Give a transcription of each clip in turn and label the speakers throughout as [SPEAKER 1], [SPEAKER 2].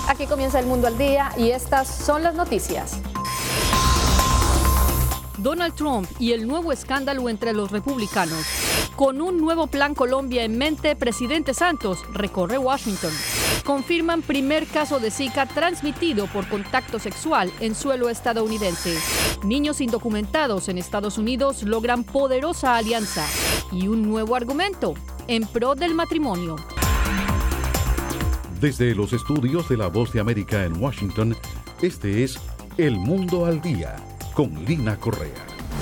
[SPEAKER 1] Aquí comienza El Mundo al Día y estas son las noticias.
[SPEAKER 2] Donald Trump y el nuevo escándalo entre los republicanos. Con un nuevo plan Colombia en mente, presidente Santos recorre Washington. Confirman primer caso de Zika transmitido por contacto sexual en suelo estadounidense. Niños indocumentados en Estados Unidos logran poderosa alianza. Y un nuevo argumento en pro del matrimonio.
[SPEAKER 3] Desde los estudios de La Voz de América en Washington, este es El Mundo al Día, con Lina Correa.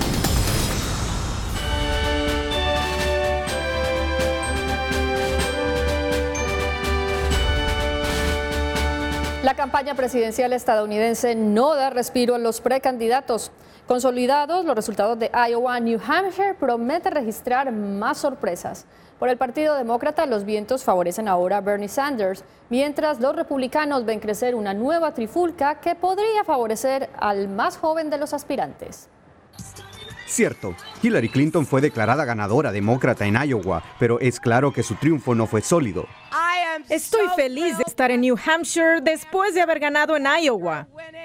[SPEAKER 1] La campaña presidencial estadounidense no da respiro a los precandidatos. Consolidados, los resultados de Iowa, New Hampshire promete registrar más sorpresas. Por el Partido Demócrata, los vientos favorecen ahora a Bernie Sanders, mientras los republicanos ven crecer una nueva trifulca que podría favorecer al más joven de los aspirantes.
[SPEAKER 4] Cierto, Hillary Clinton fue declarada ganadora demócrata en Iowa, pero es claro que su triunfo no fue sólido.
[SPEAKER 5] Estoy feliz de estar en New Hampshire después de haber ganado en Iowa.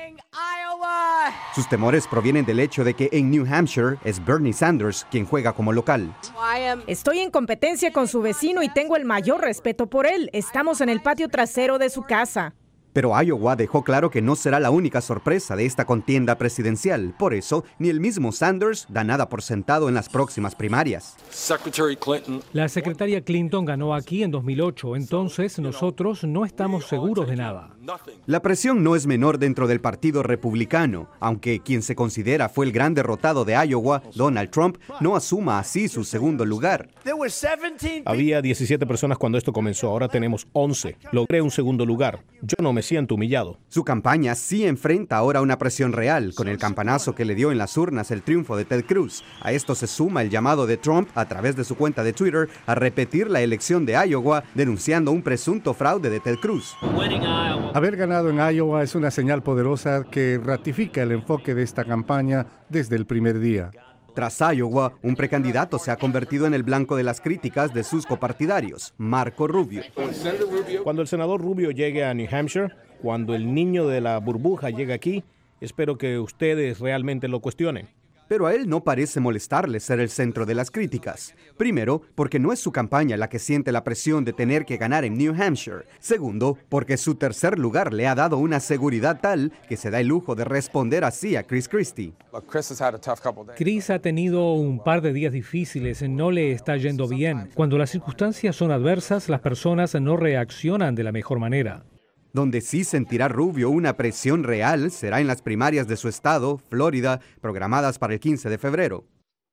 [SPEAKER 4] Sus temores provienen del hecho de que en New Hampshire es Bernie Sanders quien juega como local.
[SPEAKER 5] Estoy en competencia con su vecino y tengo el mayor respeto por él. Estamos en el patio trasero de su casa.
[SPEAKER 4] Pero Iowa dejó claro que no será la única sorpresa de esta contienda presidencial. Por eso, ni el mismo Sanders da nada por sentado en las próximas primarias.
[SPEAKER 6] La secretaria Clinton ganó aquí en 2008, entonces nosotros no estamos seguros de nada.
[SPEAKER 4] La presión no es menor dentro del Partido Republicano, aunque quien se considera fue el gran derrotado de Iowa, Donald Trump, no asuma así su segundo lugar.
[SPEAKER 7] Había 17 personas cuando esto comenzó, ahora tenemos 11. Logré un segundo lugar. Yo no me siento humillado.
[SPEAKER 4] Su campaña sí enfrenta ahora una presión real, con el campanazo que le dio en las urnas el triunfo de Ted Cruz. A esto se suma el llamado de Trump, a través de su cuenta de Twitter, a repetir la elección de Iowa, denunciando un presunto fraude de Ted Cruz.
[SPEAKER 8] Haber ganado en Iowa es una señal poderosa que ratifica el enfoque de esta campaña desde el primer día.
[SPEAKER 4] Tras Iowa, un precandidato se ha convertido en el blanco de las críticas de sus copartidarios, Marco Rubio.
[SPEAKER 7] Cuando el senador Rubio llegue a New Hampshire, cuando el niño de la burbuja llegue aquí, espero que ustedes realmente lo cuestionen.
[SPEAKER 4] Pero a él no parece molestarle ser el centro de las críticas. Primero, porque no es su campaña la que siente la presión de tener que ganar en New Hampshire. Segundo, porque su tercer lugar le ha dado una seguridad tal que se da el lujo de responder así a Chris Christie.
[SPEAKER 6] Chris ha tenido un par de días difíciles, no le está yendo bien. Cuando las circunstancias son adversas, las personas no reaccionan de la mejor manera.
[SPEAKER 4] Donde sí sentirá Rubio una presión real será en las primarias de su estado, Florida, programadas para el 15 de febrero.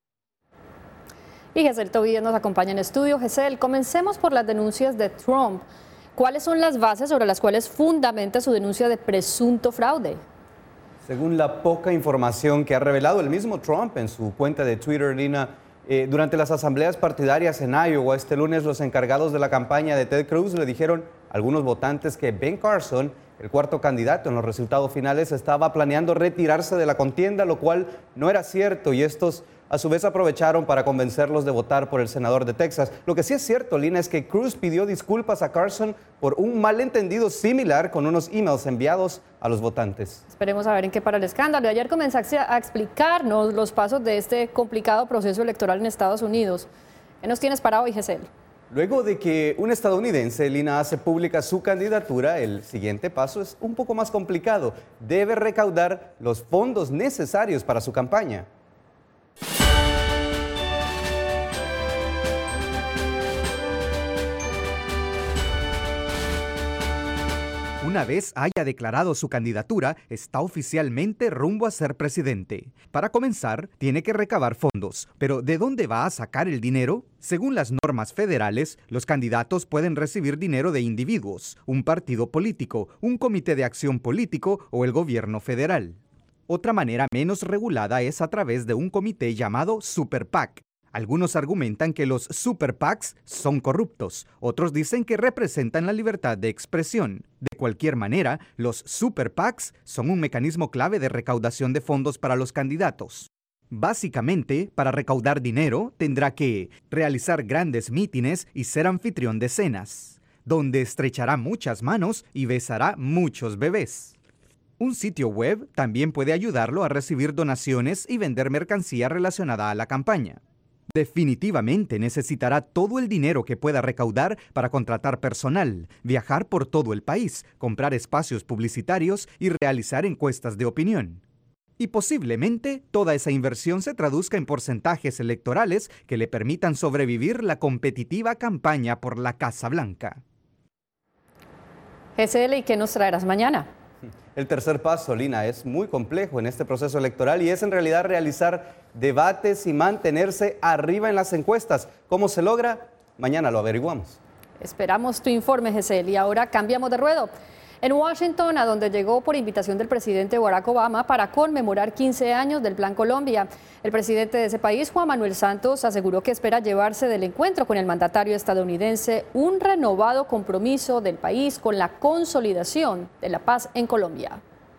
[SPEAKER 1] Y Gesell Tobías nos acompaña en estudio. Gesell, comencemos por las denuncias de Trump. ¿Cuáles son las bases sobre las cuales fundamenta su denuncia de presunto fraude?
[SPEAKER 4] Según la poca información que ha revelado el mismo Trump en su cuenta de Twitter, Lina, durante las asambleas partidarias en Iowa este lunes, los encargados de la campaña de Ted Cruz le dijeron a algunos votantes que Ben Carson, el cuarto candidato en los resultados finales, estaba planeando retirarse de la contienda, lo cual no era cierto, y estos a su vez aprovecharon para convencerlos de votar por el senador de Texas. Lo que sí es cierto, Lina, es que Cruz pidió disculpas a Carson por un malentendido similar con unos emails enviados a los votantes.
[SPEAKER 1] Esperemos a ver en qué para el escándalo. Ayer comenzaste a explicarnos los pasos de este complicado proceso electoral en Estados Unidos. ¿Qué nos tienes para hoy, Gesell?
[SPEAKER 4] Luego de que un estadounidense, Lina, hace pública su candidatura, el siguiente paso es un poco más complicado. Debe recaudar los fondos necesarios para su campaña. Una vez haya declarado su candidatura, está oficialmente rumbo a ser presidente. Para comenzar, tiene que recabar fondos. Pero ¿de dónde va a sacar el dinero? Según las normas federales, los candidatos pueden recibir dinero de individuos, un partido político, un comité de acción político o el gobierno federal. Otra manera menos regulada es a través de un comité llamado Super PAC. Algunos argumentan que los Super PACs son corruptos, otros dicen que representan la libertad de expresión. De cualquier manera, los Super PACs son un mecanismo clave de recaudación de fondos para los candidatos. Básicamente, para recaudar dinero, tendrá que realizar grandes mítines y ser anfitrión de cenas. donde estrechará muchas manos y besará muchos bebés. Un sitio web también puede ayudarlo a recibir donaciones y vender mercancía relacionada a la campaña. Definitivamente necesitará todo el dinero que pueda recaudar para contratar personal, viajar por todo el país, comprar espacios publicitarios y realizar encuestas de opinión. Y posiblemente toda esa inversión se traduzca en porcentajes electorales que le permitan sobrevivir la competitiva campaña por la Casa Blanca.
[SPEAKER 1] GCL, ¿y qué nos traerás mañana?
[SPEAKER 9] El tercer paso, Lina, es muy complejo en este proceso electoral y es en realidad realizar debates y mantenerse arriba en las encuestas. ¿Cómo se logra? Mañana lo averiguamos.
[SPEAKER 1] Esperamos tu informe, GCL, y ahora cambiamos de ruedo. En Washington, a donde llegó por invitación del presidente Barack Obama para conmemorar 15 años del Plan Colombia. El presidente de ese país, Juan Manuel Santos, aseguró que espera llevarse del encuentro con el mandatario estadounidense un renovado compromiso del país con la consolidación de la paz en Colombia.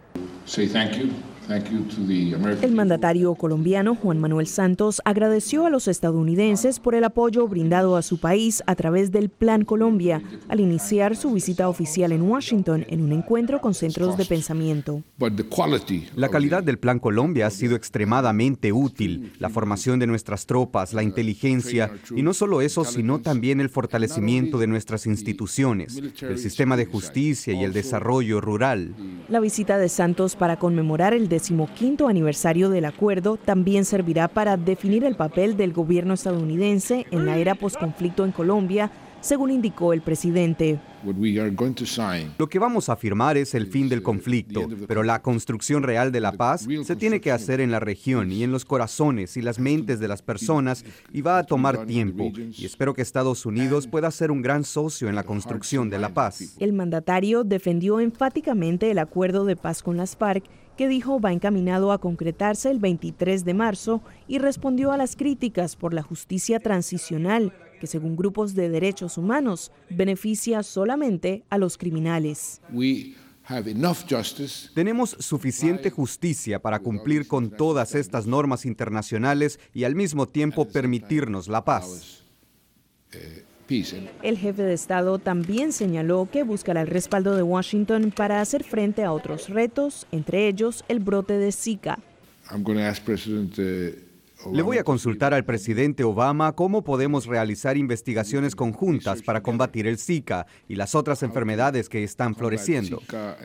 [SPEAKER 10] El mandatario colombiano Juan Manuel Santos agradeció a los estadounidenses por el apoyo brindado a su país a través del Plan Colombia al iniciar su visita oficial en Washington en un encuentro con centros de pensamiento.
[SPEAKER 4] La calidad del Plan Colombia ha sido extremadamente útil. La formación de nuestras tropas, la inteligencia y no solo eso, sino también el fortalecimiento de nuestras instituciones, el sistema de justicia y el desarrollo rural.
[SPEAKER 10] La visita de Santos para conmemorar el 15º aniversario del acuerdo también servirá para definir el papel del gobierno estadounidense en la era posconflicto en Colombia, según indicó el presidente.
[SPEAKER 4] Lo que vamos a firmar es el fin del conflicto, pero la construcción real de la paz se tiene que hacer en la región y en los corazones y las mentes de las personas y va a tomar tiempo. Y espero que Estados Unidos pueda ser un gran socio en la construcción de la paz.
[SPEAKER 10] El mandatario defendió enfáticamente el acuerdo de paz con las FARC, que dijo va encaminado a concretarse el 23 de marzo y respondió a las críticas por la justicia transicional, que según grupos de derechos humanos beneficia solamente a los criminales.
[SPEAKER 4] Tenemos suficiente justicia para cumplir con todas estas normas internacionales y al mismo tiempo permitirnos la paz.
[SPEAKER 10] El jefe de Estado también señaló que buscará el respaldo de Washington para hacer frente a otros retos, entre ellos el brote de Zika.
[SPEAKER 4] Le voy a consultar al presidente Obama cómo podemos realizar investigaciones conjuntas para combatir el Zika y las otras enfermedades que están floreciendo.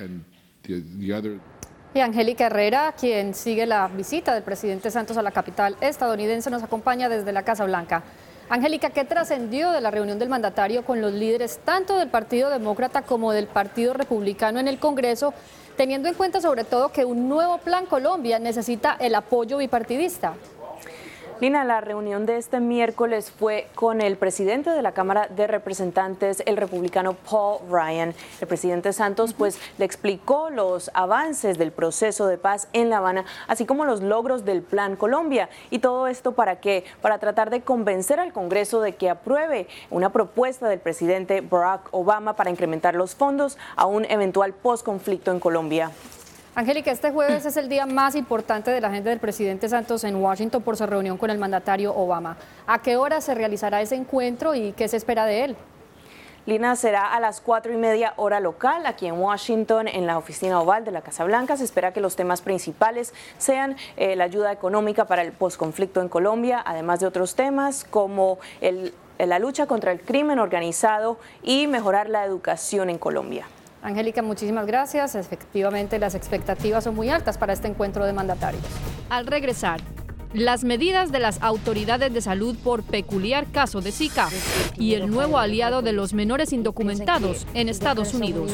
[SPEAKER 1] Y Angélica Herrera, quien sigue la visita del presidente Santos a la capital estadounidense, nos acompaña desde la Casa Blanca. Angélica, ¿qué trascendió de la reunión del mandatario con los líderes tanto del Partido Demócrata como del Partido Republicano en el Congreso, teniendo en cuenta sobre todo que un nuevo Plan Colombia necesita el apoyo bipartidista?
[SPEAKER 11] Lina, la reunión de este miércoles fue con el presidente de la Cámara de Representantes, el republicano Paul Ryan. El presidente Santos le explicó los avances del proceso de paz en La Habana, así como los logros del Plan Colombia. ¿Y todo esto para qué? Para tratar de convencer al Congreso de que apruebe una propuesta del presidente Barack Obama para incrementar los fondos a un eventual posconflicto en Colombia.
[SPEAKER 1] Angélica, este jueves es el día más importante de la agenda del presidente Santos en Washington por su reunión con el mandatario Obama. ¿A qué hora se realizará ese encuentro y qué se espera de él?
[SPEAKER 11] Lina, será a las 4:30 hora local, aquí en Washington, en la oficina oval de la Casa Blanca. Se espera que los temas principales sean la ayuda económica para el posconflicto en Colombia, además de otros temas como la lucha contra el crimen organizado y mejorar la educación en Colombia.
[SPEAKER 1] Angélica, muchísimas gracias. Efectivamente, las expectativas son muy altas para este encuentro de mandatarios.
[SPEAKER 2] Al regresar, las medidas de las autoridades de salud por peculiar caso de Zika y el nuevo aliado de los menores indocumentados en Estados Unidos.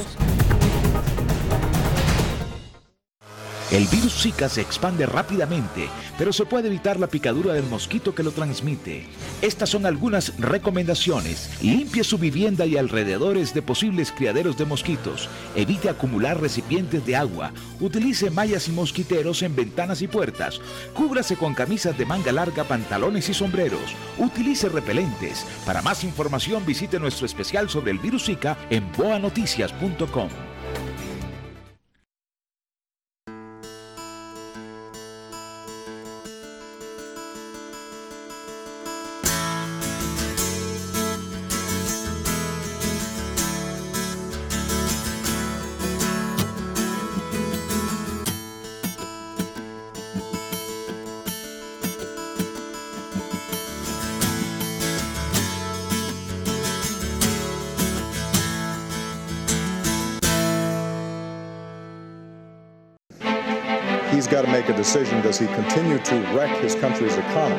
[SPEAKER 12] El virus Zika se expande rápidamente, pero se puede evitar la picadura del mosquito que lo transmite. Estas son algunas recomendaciones. Limpie su vivienda y alrededores de posibles criaderos de mosquitos. Evite acumular recipientes de agua. Utilice mallas y mosquiteros en ventanas y puertas. Cúbrase con camisas de manga larga, pantalones y sombreros. Utilice repelentes. Para más información visite nuestro especial sobre el virus Zika en boanoticias.com.
[SPEAKER 13] he's got to make a decision. Does he continue to wreck his country's economy?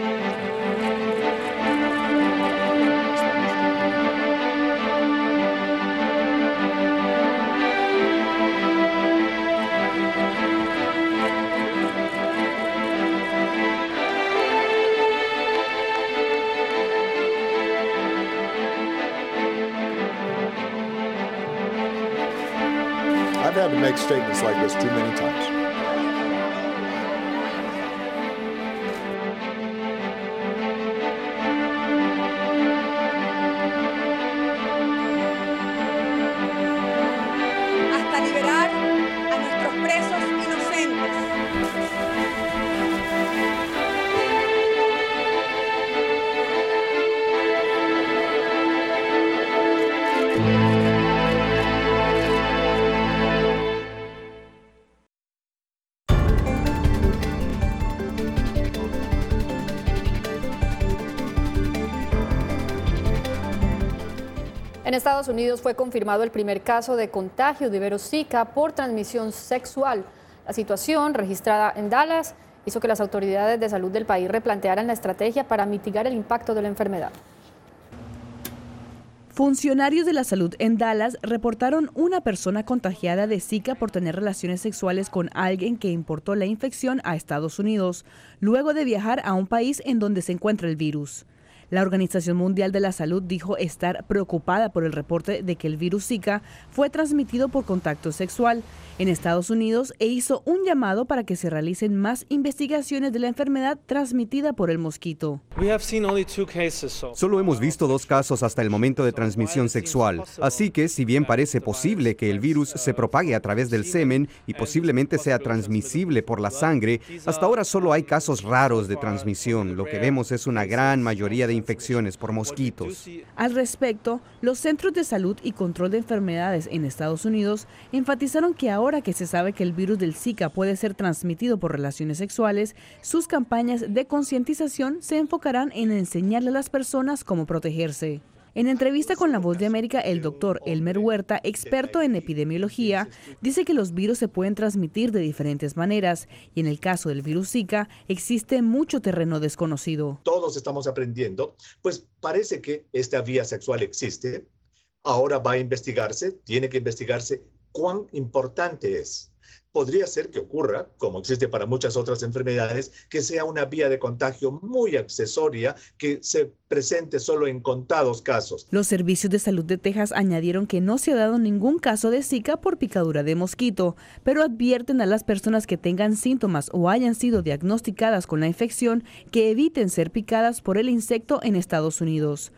[SPEAKER 13] I've had to make statements like this too many times.
[SPEAKER 14] Hasta liberar a nuestros presos inocentes.
[SPEAKER 1] En Estados Unidos fue confirmado el primer caso de contagio de virus Zika por transmisión sexual. La situación, registrada en Dallas, hizo que las autoridades de salud del país replantearan la estrategia para mitigar el impacto de la enfermedad.
[SPEAKER 15] Funcionarios de la salud en Dallas reportaron una persona contagiada de Zika por tener relaciones sexuales con alguien que importó la infección a Estados Unidos, luego de viajar a un país en donde se encuentra el virus. La Organización Mundial de la Salud dijo estar preocupada por el reporte de que el virus Zika fue transmitido por contacto sexual en Estados Unidos e hizo un llamado para que se realicen más investigaciones de la enfermedad transmitida por el mosquito.
[SPEAKER 4] Solo hemos visto 2 casos hasta el momento de transmisión sexual, así que si bien parece posible que el virus se propague a través del semen y posiblemente sea transmisible por la sangre, hasta ahora solo hay casos raros de transmisión. Lo que vemos es una gran mayoría de infecciones por mosquitos.
[SPEAKER 15] Al respecto, los Centros de Salud y Control de Enfermedades en Estados Unidos enfatizaron que ahora que se sabe que el virus del Zika puede ser transmitido por relaciones sexuales, sus campañas de concientización se enfocarán en enseñarle a las personas cómo protegerse. En entrevista con La Voz de América, el doctor Elmer Huerta, experto en epidemiología, dice que los virus se pueden transmitir de diferentes maneras y en el caso del virus Zika existe mucho terreno desconocido.
[SPEAKER 16] Todos estamos aprendiendo, pues parece que esta vía sexual existe, ahora va a investigarse, tiene que investigarse cuán importante es. Podría ser que ocurra, como existe para muchas otras enfermedades, que sea una vía de contagio muy accesoria que se presente solo en contados casos.
[SPEAKER 15] Los servicios de salud de Texas añadieron que no se ha dado ningún caso de Zika por picadura de mosquito, pero advierten a las personas que tengan síntomas o hayan sido diagnosticadas con la infección que eviten ser picadas por el insecto en Estados Unidos.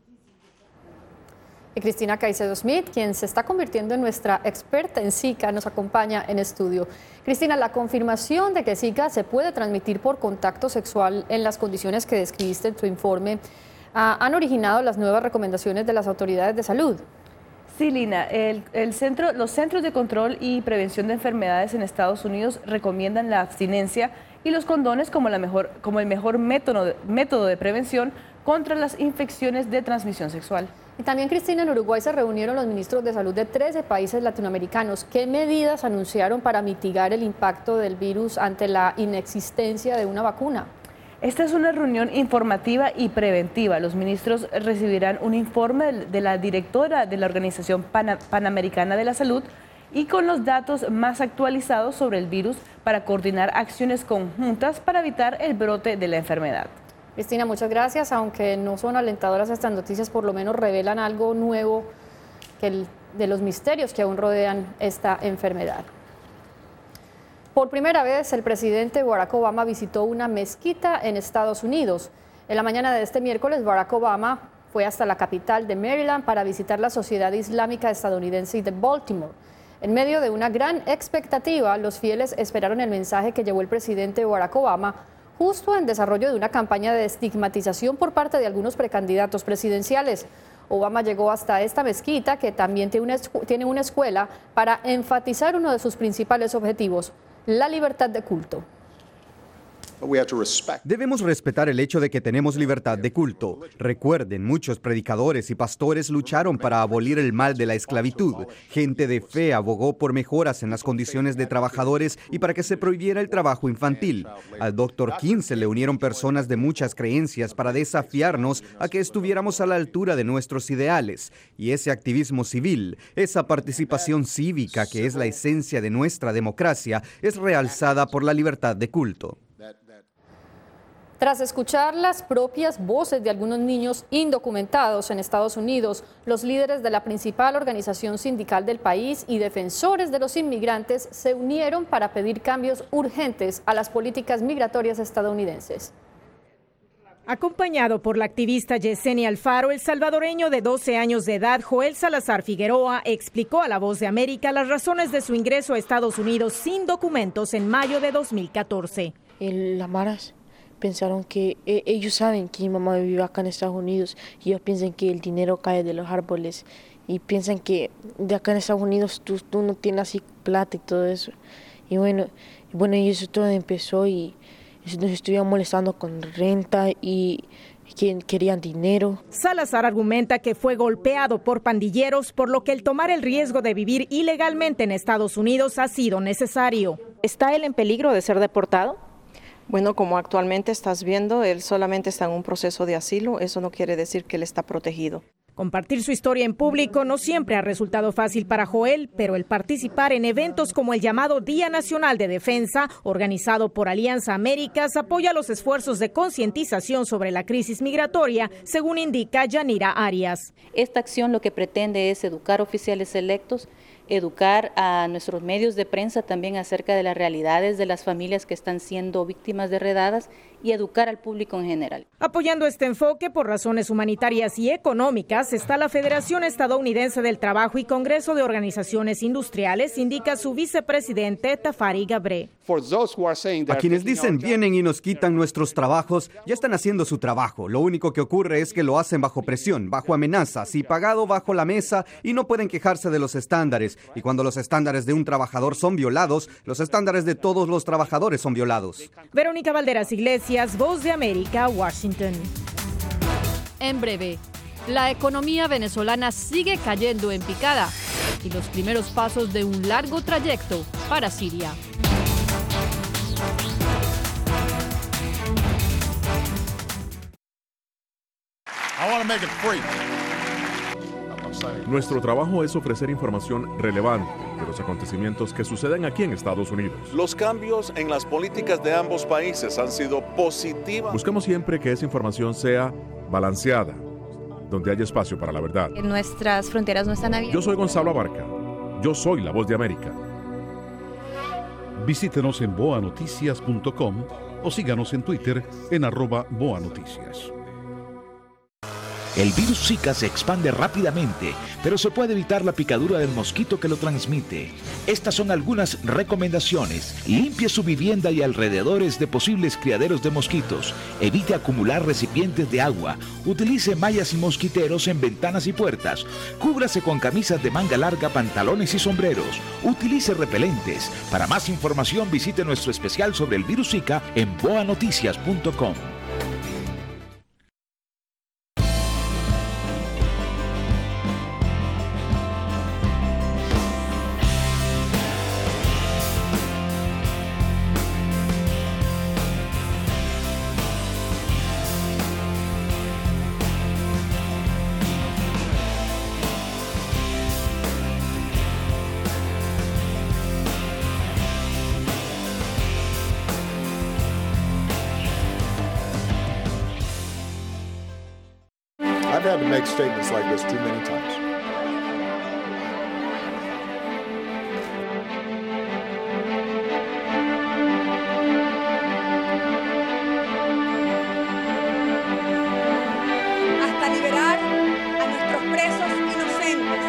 [SPEAKER 1] Y Cristina Caicedo Smith, quien se está convirtiendo en nuestra experta en Zika, nos acompaña en estudio. Cristina, la confirmación de que Zika se puede transmitir por contacto sexual en las condiciones que describiste en tu informe han originado las nuevas recomendaciones de las autoridades de salud.
[SPEAKER 15] Sí, Lina, los Centros de Control y Prevención de Enfermedades en Estados Unidos recomiendan la abstinencia y los condones como el mejor método de prevención contra las infecciones de transmisión sexual.
[SPEAKER 1] Y también, Cristina, en Uruguay se reunieron los ministros de salud de 13 países latinoamericanos. ¿Qué medidas anunciaron para mitigar el impacto del virus ante la inexistencia de una vacuna?
[SPEAKER 15] Esta es una reunión informativa y preventiva. Los ministros recibirán un informe de la directora de la Organización Panamericana de la Salud y con los datos más actualizados sobre el virus para coordinar acciones conjuntas para evitar el brote de la enfermedad.
[SPEAKER 1] Cristina, muchas gracias. Aunque no son alentadoras estas noticias, por lo menos revelan algo nuevo de los misterios que aún rodean esta enfermedad. Por primera vez, el presidente Barack Obama visitó una mezquita en Estados Unidos. En la mañana de este miércoles, Barack Obama fue hasta la capital de Maryland para visitar la Sociedad Islámica Estadounidense de Baltimore. En medio de una gran expectativa, los fieles esperaron el mensaje que llevó el presidente Barack Obama justo en desarrollo de una campaña de estigmatización por parte de algunos precandidatos presidenciales. Obama llegó hasta esta mezquita, que también tiene una escuela, para enfatizar uno de sus principales objetivos, la libertad de culto.
[SPEAKER 4] Debemos respetar el hecho de que tenemos libertad de culto. Recuerden, muchos predicadores y pastores lucharon para abolir el mal de la esclavitud. Gente de fe abogó por mejoras en las condiciones de trabajadores y para que se prohibiera el trabajo infantil. Al Dr. King se le unieron personas de muchas creencias para desafiarnos a que estuviéramos a la altura de nuestros ideales. Y ese activismo civil, esa participación cívica que es la esencia de nuestra democracia, es realzada por la libertad de culto.
[SPEAKER 1] Tras escuchar las propias voces de algunos niños indocumentados en Estados Unidos, los líderes de la principal organización sindical del país y defensores de los inmigrantes se unieron para pedir cambios urgentes a las políticas migratorias estadounidenses.
[SPEAKER 5] Acompañado por la activista Yesenia Alfaro, el salvadoreño de 12 años de edad, Joel Salazar Figueroa, explicó a La Voz de América las razones de su ingreso a Estados Unidos sin documentos en mayo de 2014.
[SPEAKER 17] Las maras pensaron que ellos saben que mi mamá vive acá en Estados Unidos y ellos piensan que el dinero cae de los árboles y piensan que de acá en Estados Unidos tú no tienes así plata y todo eso. Y bueno, y eso todo empezó y nos estuvieron molestando con renta y que querían dinero.
[SPEAKER 5] Salazar argumenta que fue golpeado por pandilleros, por lo que el tomar el riesgo de vivir ilegalmente en Estados Unidos ha sido necesario.
[SPEAKER 18] ¿Está él en peligro de ser deportado? Bueno, como actualmente estás viendo, él solamente está en un proceso de asilo, eso no quiere decir que él está protegido.
[SPEAKER 5] Compartir su historia en público no siempre ha resultado fácil para Joel, pero el participar en eventos como el llamado Día Nacional de Defensa, organizado por Alianza Américas, apoya los esfuerzos de concientización sobre la crisis migratoria, según indica Yanira Arias.
[SPEAKER 19] Esta acción lo que pretende es educar oficiales electos, educar a nuestros medios de prensa también acerca de las realidades de las familias que están siendo víctimas de redadas y educar al público en general.
[SPEAKER 5] Apoyando este enfoque por razones humanitarias y económicas está la Federación Estadounidense del Trabajo y Congreso de Organizaciones Industriales, indica su vicepresidente Tafari Gabre.
[SPEAKER 4] A quienes dicen vienen y nos quitan nuestros trabajos, ya están haciendo su trabajo. Lo único que ocurre es que lo hacen bajo presión, bajo amenazas y pagado bajo la mesa y no pueden quejarse de los estándares. Y cuando los estándares de un trabajador son violados, los estándares de todos los trabajadores son violados.
[SPEAKER 5] Verónica Valderas Iglesias, Voz de América, Washington.
[SPEAKER 2] En breve, la economía venezolana sigue cayendo en picada y los primeros pasos de un largo trayecto para Siria.
[SPEAKER 20] Nuestro trabajo es ofrecer información relevante de los acontecimientos que suceden aquí en Estados Unidos.
[SPEAKER 21] Los cambios en las políticas de ambos países han sido positivas.
[SPEAKER 20] Buscamos siempre que esa información sea balanceada, donde haya espacio para la verdad.
[SPEAKER 22] Nuestras fronteras no están abiertas.
[SPEAKER 20] Yo soy Gonzalo Abarca. Yo soy La Voz de América.
[SPEAKER 3] Visítenos en boanoticias.com o síganos en Twitter en @boanoticias.
[SPEAKER 12] El virus Zika se expande rápidamente, pero se puede evitar la picadura del mosquito que lo transmite. Estas son algunas recomendaciones. Limpie su vivienda y alrededores de posibles criaderos de mosquitos. Evite acumular recipientes de agua. Utilice mallas y mosquiteros en ventanas y puertas. Cúbrase con camisas de manga larga, pantalones y sombreros. Utilice repelentes. Para más información visite nuestro especial sobre el virus Zika en boanoticias.com.
[SPEAKER 13] I've had to make statements like this too many times.
[SPEAKER 14] Hasta liberar a nuestros presos inocentes.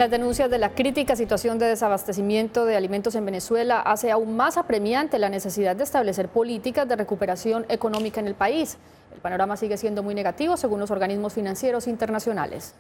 [SPEAKER 1] Las denuncias de la crítica situación de desabastecimiento de alimentos en Venezuela hace aún más apremiante la necesidad de establecer políticas de recuperación económica en el país. El panorama sigue siendo muy negativo según los organismos financieros internacionales.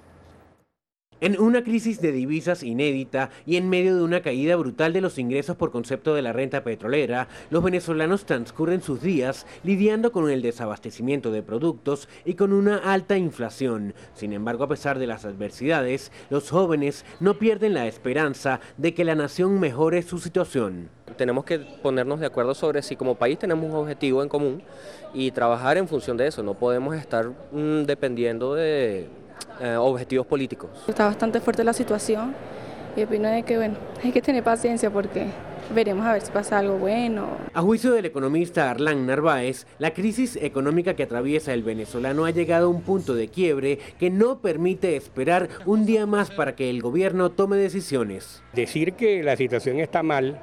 [SPEAKER 7] En una crisis de divisas inédita y en medio de una caída brutal de los ingresos por concepto de la renta petrolera, los venezolanos transcurren sus días lidiando con el desabastecimiento de productos y con una alta inflación. Sin embargo, a pesar de las adversidades, los jóvenes no pierden la esperanza de que la nación mejore su situación.
[SPEAKER 8] Tenemos que ponernos de acuerdo sobre si como país tenemos un objetivo en común y trabajar en función de eso. No podemos estar dependiendo de objetivos políticos.
[SPEAKER 23] Está bastante fuerte la situación y opino de que hay que tener paciencia porque veremos a ver si pasa algo bueno.
[SPEAKER 7] A juicio del economista Arlán Narváez, la crisis económica que atraviesa el venezolano ha llegado a un punto de quiebre que no permite esperar un día más para que el gobierno tome decisiones.
[SPEAKER 24] Decir que la situación está mal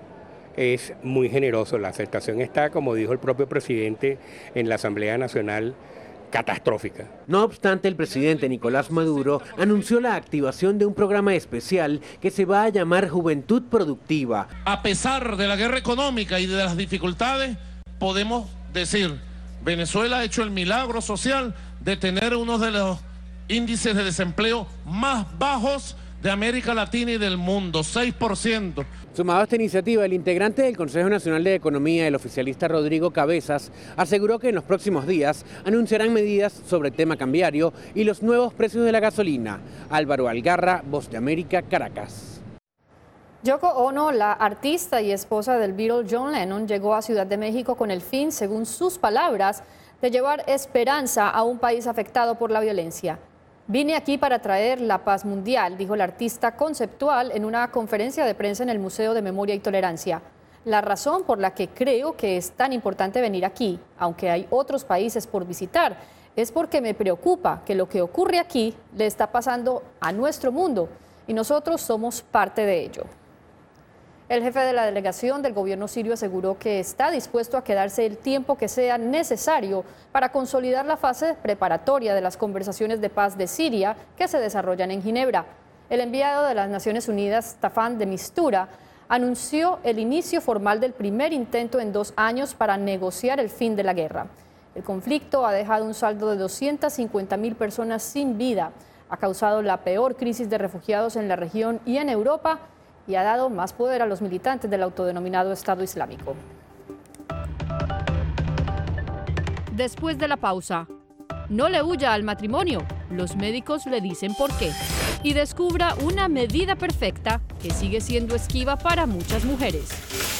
[SPEAKER 24] es muy generoso. La aceptación está, como dijo el propio presidente en la Asamblea Nacional, catastrófica.
[SPEAKER 7] No obstante, el presidente Nicolás Maduro anunció la activación de un programa especial que se va a llamar Juventud Productiva.
[SPEAKER 25] A pesar de la guerra económica y de las dificultades, podemos decir, Venezuela ha hecho el milagro social de tener uno de los índices de desempleo más bajos de América Latina y del mundo, 6%.
[SPEAKER 7] Sumado a esta iniciativa, el integrante del Consejo Nacional de Economía, el oficialista Rodrigo Cabezas, aseguró que en los próximos días anunciarán medidas sobre el tema cambiario y los nuevos precios de la gasolina. Álvaro Algarra, Voz de América, Caracas.
[SPEAKER 1] Yoko Ono, la artista y esposa del Beatle John Lennon, llegó a Ciudad de México con el fin, según sus palabras, de llevar esperanza a un país afectado por la violencia. Vine aquí para traer la paz mundial, dijo el artista conceptual en una conferencia de prensa en el Museo de Memoria y Tolerancia. La razón por la que creo que es tan importante venir aquí, aunque hay otros países por visitar, es porque me preocupa que lo que ocurre aquí le está pasando a nuestro mundo y nosotros somos parte de ello. El jefe de la delegación del gobierno sirio aseguró que está dispuesto a quedarse el tiempo que sea necesario para consolidar la fase preparatoria de las conversaciones de paz de Siria que se desarrollan en Ginebra. El enviado de las Naciones Unidas, Staffan de Mistura, anunció el inicio formal del primer intento en 2 años para negociar el fin de la guerra. El conflicto ha dejado un saldo de 250.000 personas sin vida, ha causado la peor crisis de refugiados en la región y en Europa, y ha dado más poder a los militantes del autodenominado Estado Islámico.
[SPEAKER 2] Después de la pausa, no le huya al matrimonio, los médicos le dicen por qué. Y descubra una medida perfecta que sigue siendo esquiva para muchas mujeres.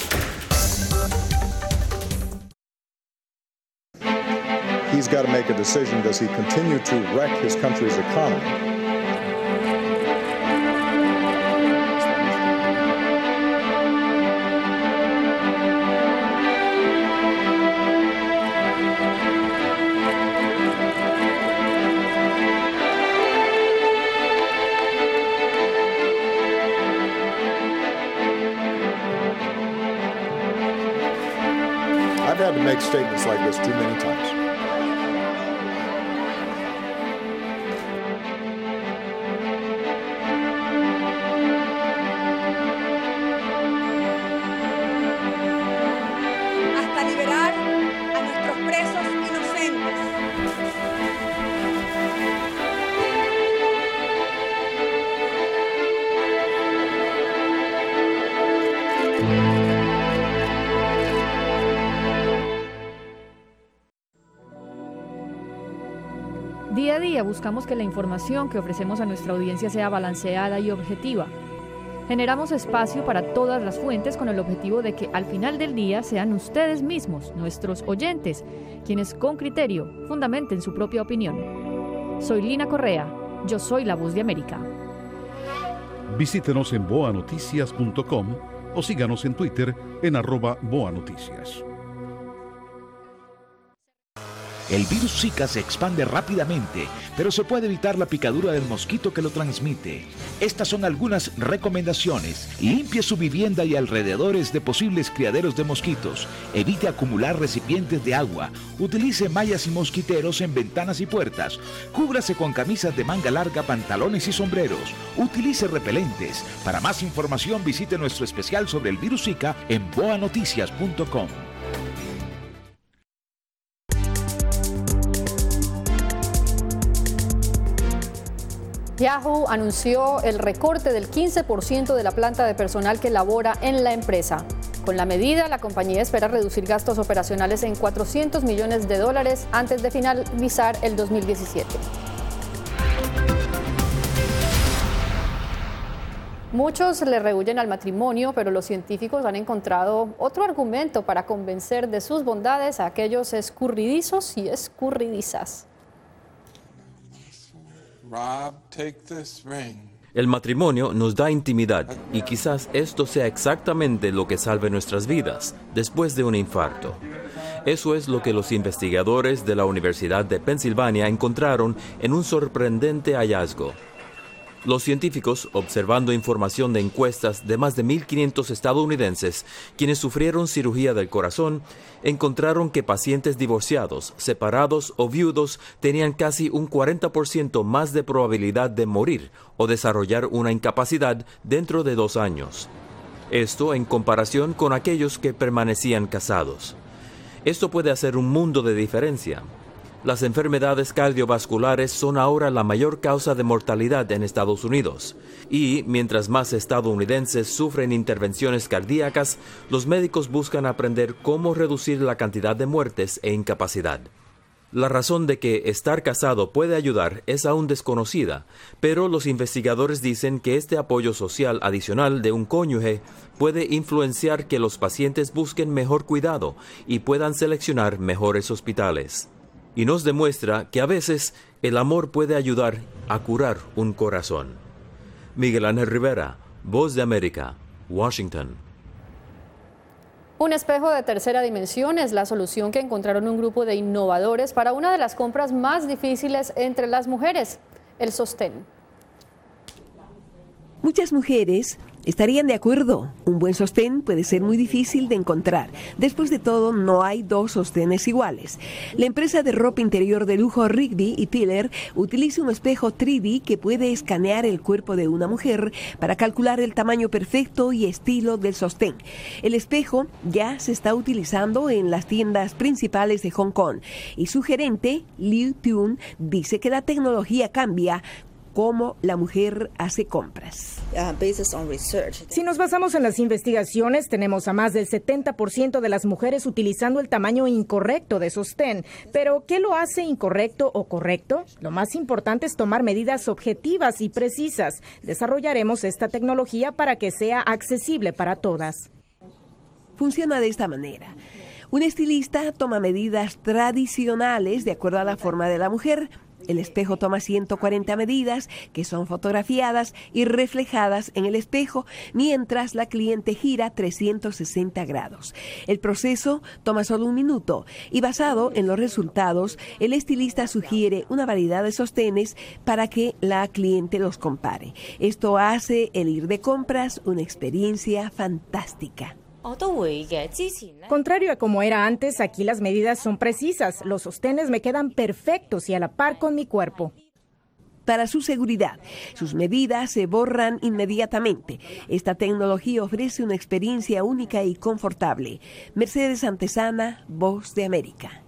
[SPEAKER 13] He's got to make a decision. Does he continue to wreck his country's economy? I've had to make statements like this too many times.
[SPEAKER 14] Hasta liberar a nuestros presos inocentes.
[SPEAKER 2] Día a día buscamos que la información que ofrecemos a nuestra audiencia sea balanceada y objetiva. Generamos espacio para todas las fuentes con el objetivo de que al final del día sean ustedes mismos, nuestros oyentes, quienes con criterio fundamenten su propia opinión. Soy Lina Correa, yo soy la Voz de América.
[SPEAKER 3] Visítenos en boanoticias.com o síganos en Twitter en @boanoticias.
[SPEAKER 12] El virus Zika se expande rápidamente, pero se puede evitar la picadura del mosquito que lo transmite. Estas son algunas recomendaciones. Limpie su vivienda y alrededores de posibles criaderos de mosquitos. Evite acumular recipientes de agua. Utilice mallas y mosquiteros en ventanas y puertas. Cúbrase con camisas de manga larga, pantalones y sombreros. Utilice repelentes. Para más información visite nuestro especial sobre el virus Zika en boanoticias.com.
[SPEAKER 1] Yahoo anunció el recorte del 15% de la planta de personal que labora en la empresa. Con la medida, la compañía espera reducir gastos operacionales en $400 millones antes de finalizar el 2017. Muchos le rehuyen al matrimonio, pero los científicos han encontrado otro argumento para convencer de sus bondades a aquellos escurridizos y escurridizas.
[SPEAKER 6] Rob, take this ring.
[SPEAKER 9] El matrimonio nos da intimidad y quizás esto sea exactamente lo que salve nuestras vidas después de un infarto. Eso es lo que los investigadores de la Universidad de Pensilvania encontraron en un sorprendente hallazgo. Los científicos, observando información de encuestas de más de 1.500 estadounidenses quienes sufrieron cirugía del corazón, encontraron que pacientes divorciados, separados o viudos tenían casi un 40% más de probabilidad de morir o desarrollar una incapacidad dentro de 2 años. Esto en comparación con aquellos que permanecían casados. Esto puede hacer un mundo de diferencia. Las enfermedades cardiovasculares son ahora la mayor causa de mortalidad en Estados Unidos. Y mientras más estadounidenses sufren intervenciones cardíacas, los médicos buscan aprender cómo reducir la cantidad de muertes e incapacidad. La razón de que estar casado puede ayudar es aún desconocida, pero los investigadores dicen que este apoyo social adicional de un cónyuge puede influenciar que los pacientes busquen mejor cuidado y puedan seleccionar mejores hospitales. Y nos demuestra que a veces el amor puede ayudar a curar un corazón. Miguel Ángel Rivera, Voz de América, Washington.
[SPEAKER 1] Un espejo de tercera dimensión es la solución que encontraron un grupo de innovadores para una de las compras más difíciles entre las mujeres, el sostén.
[SPEAKER 10] Muchas mujeres estarían de acuerdo. Un buen sostén puede ser muy difícil de encontrar. Después de todo, no hay 2 sostenes iguales. La empresa de ropa interior de lujo Rigby y Tiller utiliza un espejo 3D que puede escanear el cuerpo de una mujer para calcular el tamaño perfecto y estilo del sostén. El espejo ya se está utilizando en las tiendas principales de Hong Kong y su gerente, Liu Tun, dice que la tecnología cambia cómo la mujer hace compras.
[SPEAKER 5] Si nos basamos en las investigaciones, tenemos a más del 70% de las mujeres utilizando el tamaño incorrecto de sostén. Pero, ¿qué lo hace incorrecto o correcto? Lo más importante es tomar medidas objetivas y precisas. Desarrollaremos esta tecnología para que sea accesible para todas.
[SPEAKER 10] Funciona de esta manera. Un estilista toma medidas tradicionales de acuerdo a la forma de la mujer. El espejo toma 140 medidas que son fotografiadas y reflejadas en el espejo mientras la cliente gira 360 grados. El proceso toma solo 1 minuto y basado en los resultados, el estilista sugiere una variedad de sostenes para que la cliente los compare. Esto hace el ir de compras una experiencia fantástica.
[SPEAKER 5] Contrario a como era antes, aquí las medidas son precisas. Los sostenes me quedan perfectos y a la par con mi cuerpo.
[SPEAKER 10] Para su seguridad, sus medidas se borran inmediatamente. Esta tecnología ofrece una experiencia única y confortable. Mercedes Antesana, Voz de América.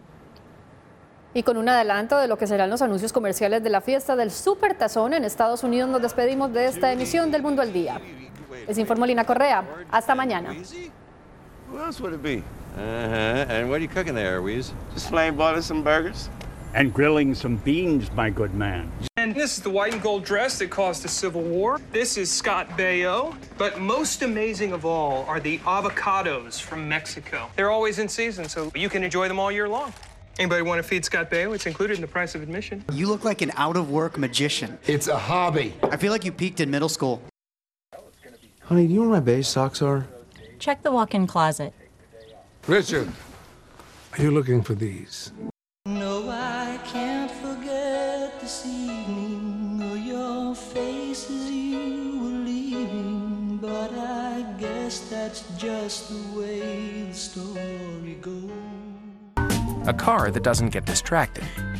[SPEAKER 1] Y con un adelanto de lo que serán los anuncios comerciales de la fiesta del Supertazón en Estados Unidos, nos despedimos de esta emisión del Mundo al Día. Les informó Lina Correa. Hasta mañana.
[SPEAKER 11] Who else would it be? And what are you cooking there, Weez? Just flame boiling some burgers?
[SPEAKER 16] And grilling some beans, my good man.
[SPEAKER 26] And this is the white and gold dress that caused the Civil War. This is Scott Baio. But most amazing of all are the avocados from Mexico. They're always in season, so you can enjoy them all year long. Anybody want to feed Scott Baio? It's included in the price of admission.
[SPEAKER 27] You look like an out-of-work magician.
[SPEAKER 16] It's a hobby.
[SPEAKER 27] I feel like you peaked in middle school.
[SPEAKER 11] Honey, do you know where my beige socks are?
[SPEAKER 28] Check the walk-in closet.
[SPEAKER 16] Richard, are you looking for these?
[SPEAKER 4] that's just the way the story goes.
[SPEAKER 15] A car that doesn't get distracted.